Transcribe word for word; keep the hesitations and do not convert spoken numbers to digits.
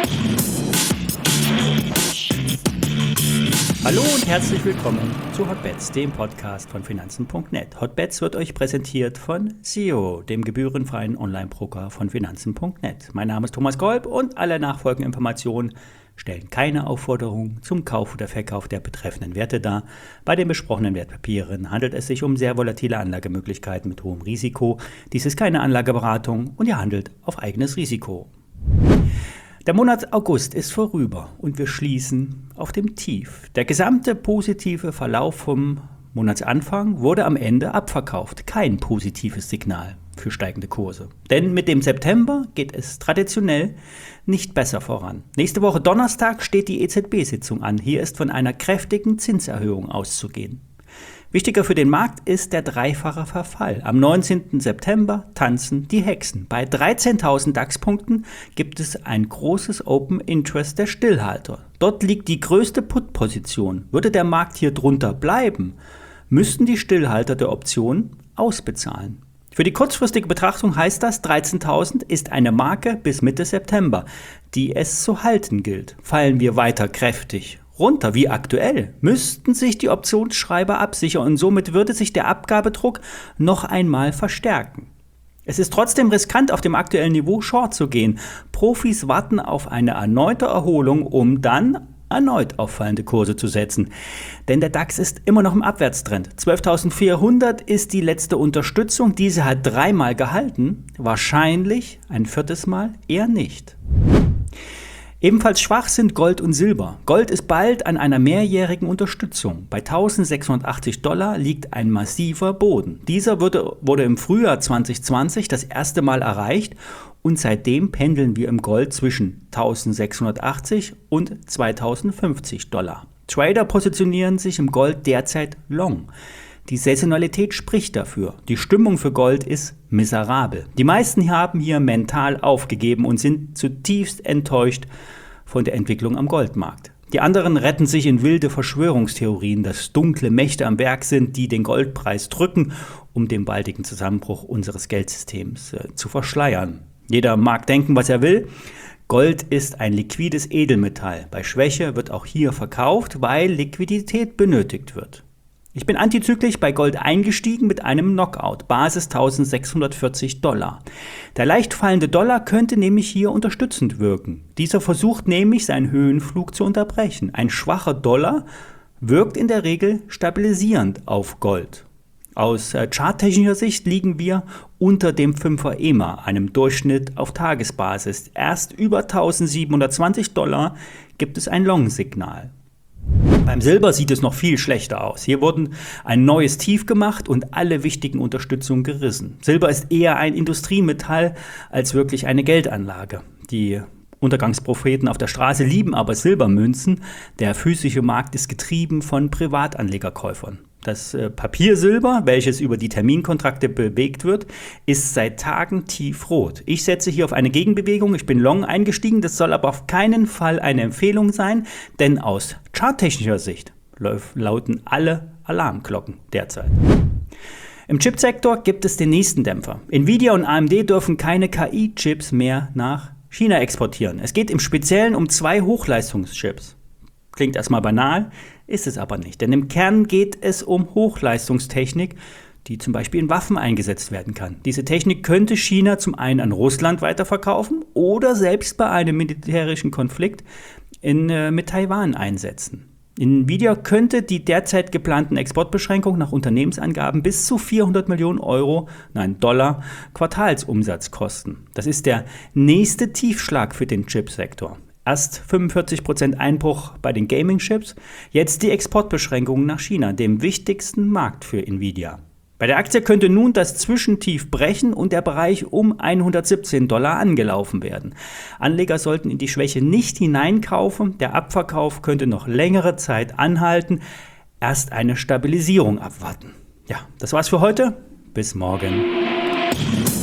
Hallo und herzlich willkommen zu Hotbets, dem Podcast von Finanzen punkt net. Hotbets wird euch präsentiert von S E O, dem gebührenfreien Online-Broker von Finanzen punkt net. Mein Name ist Thomas Kolb und alle nachfolgenden Informationen stellen keine Aufforderung zum Kauf oder Verkauf der betreffenden Werte dar. Bei den besprochenen Wertpapieren handelt es sich um sehr volatile Anlagemöglichkeiten mit hohem Risiko. Dies ist keine Anlageberatung und ihr handelt auf eigenes Risiko. Der Monat August ist vorüber und wir schließen auf dem Tief. Der gesamte positive Verlauf vom Monatsanfang wurde am Ende abverkauft. Kein positives Signal für steigende Kurse. Denn mit dem September geht es traditionell nicht besser voran. Nächste Woche Donnerstag steht die E Z B-Sitzung an. Hier ist von einer kräftigen Zinserhöhung auszugehen. Wichtiger für den Markt ist der dreifache Verfall. Am neunzehnten September tanzen die Hexen. Bei dreizehntausend DAX-Punkten gibt es ein großes Open Interest der Stillhalter. Dort liegt die größte Put-Position. Würde der Markt hier drunter bleiben, müssten die Stillhalter der Option ausbezahlen. Für die kurzfristige Betrachtung heißt das, dreizehntausend ist eine Marke bis Mitte September, die es zu halten gilt. Fallen wir weiter kräftig runter, wie aktuell, müssten sich die Optionsschreiber absichern und somit würde sich der Abgabedruck noch einmal verstärken. Es ist trotzdem riskant, auf dem aktuellen Niveau Short zu gehen. Profis warten auf eine erneute Erholung, um dann erneut auffallende Kurse zu setzen. Denn der DAX ist immer noch im Abwärtstrend. zwölftausendvierhundert ist die letzte Unterstützung. Diese hat dreimal gehalten. Wahrscheinlich ein viertes Mal eher nicht. Ebenfalls schwach sind Gold und Silber. Gold ist bald an einer mehrjährigen Unterstützung. Bei eintausendsechshundertachtzig Dollar liegt ein massiver Boden. Dieser wurde, wurde im Frühjahr zweitausendzwanzig das erste Mal erreicht und seitdem pendeln wir im Gold zwischen eintausendsechshundertachtzig und zweitausendfünfzig Dollar. Trader positionieren sich im Gold derzeit long. Die Saisonalität spricht dafür. Die Stimmung für Gold ist miserabel. Die meisten haben hier mental aufgegeben und sind zutiefst enttäuscht von der Entwicklung am Goldmarkt. Die anderen retten sich in wilde Verschwörungstheorien, dass dunkle Mächte am Werk sind, die den Goldpreis drücken, um den baldigen Zusammenbruch unseres Geldsystems äh, zu verschleiern. Jeder mag denken, was er will. Gold ist ein liquides Edelmetall. Bei Schwäche wird auch hier verkauft, weil Liquidität benötigt wird. Ich bin antizyklisch bei Gold eingestiegen mit einem Knockout, Basis eintausendsechshundertvierzig Dollar. Der leicht fallende Dollar könnte nämlich hier unterstützend wirken. Dieser versucht nämlich seinen Höhenflug zu unterbrechen. Ein schwacher Dollar wirkt in der Regel stabilisierend auf Gold. Aus charttechnischer Sicht liegen wir unter dem Fünfer E M A, einem Durchschnitt auf Tagesbasis. Erst über eintausendsiebenhundertzwanzig Dollar gibt es ein Long-Signal. Beim Silber sieht es noch viel schlechter aus. Hier wurden ein neues Tief gemacht und alle wichtigen Unterstützungen gerissen. Silber ist eher ein Industriemetall als wirklich eine Geldanlage. Die Untergangspropheten auf der Straße lieben aber Silbermünzen. Der physische Markt ist getrieben von Privatanlegerkäufern. Das äh, Papiersilber, welches über die Terminkontrakte bewegt wird, ist seit Tagen tiefrot. Ich setze hier auf eine Gegenbewegung. Ich bin long eingestiegen. Das soll aber auf keinen Fall eine Empfehlung sein, denn aus charttechnischer Sicht lauten alle Alarmglocken derzeit. Im Chipsektor gibt es den nächsten Dämpfer. Nvidia und A M D dürfen keine K I-Chips mehr nach China exportieren. Es geht im Speziellen um zwei Hochleistungschips. Klingt erstmal banal, ist es aber nicht. Denn im Kern geht es um Hochleistungstechnik, die zum Beispiel in Waffen eingesetzt werden kann. Diese Technik könnte China zum einen an Russland weiterverkaufen oder selbst bei einem militärischen Konflikt in, äh, mit Taiwan einsetzen. Nvidia könnte die derzeit geplanten Exportbeschränkungen nach Unternehmensangaben bis zu vierhundert Millionen Euro, nein Dollar, Quartalsumsatz kosten. Das ist der nächste Tiefschlag für den Chipsektor. Erst fünfundvierzig Prozent Einbruch bei den Gaming-Chips, jetzt die Exportbeschränkungen nach China, dem wichtigsten Markt für Nvidia. Bei der Aktie könnte nun das Zwischentief brechen und der Bereich um hundertsiebzehn Dollar angelaufen werden. Anleger sollten in die Schwäche nicht hineinkaufen, der Abverkauf könnte noch längere Zeit anhalten, erst eine Stabilisierung abwarten. Ja, das war's für heute, bis morgen.